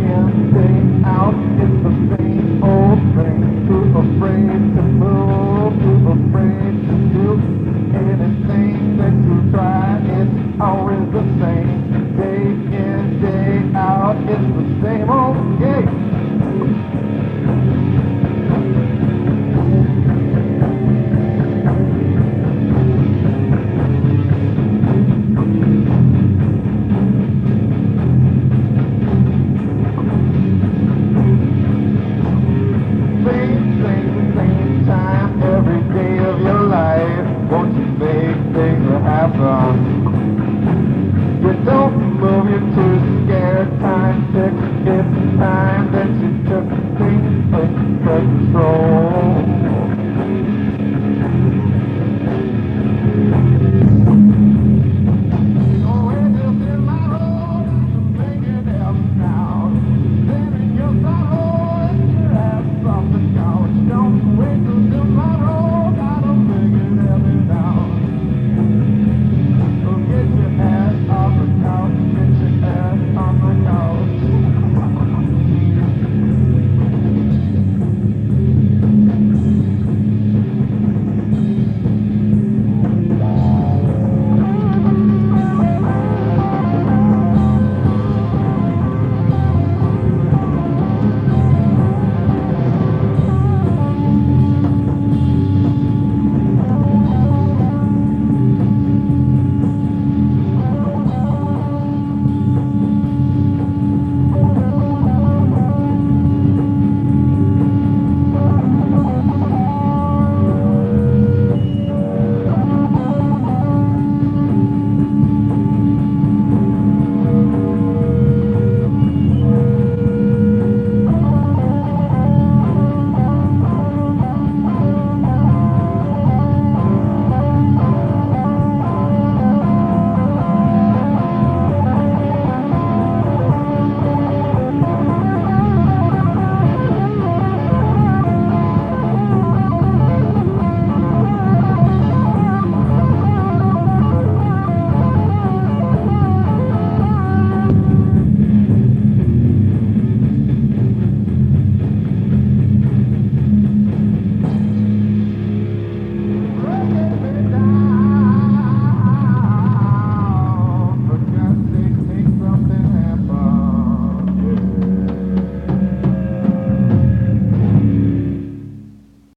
in, day out, it's the same old thing. Too afraid to move, too afraid to do anything that you try. It's always the same. Day in, day out, it's the same old game. Every day of your life, won't you make things happen? You don't move, you're too scared. Time ticks, it's time that you took things in control.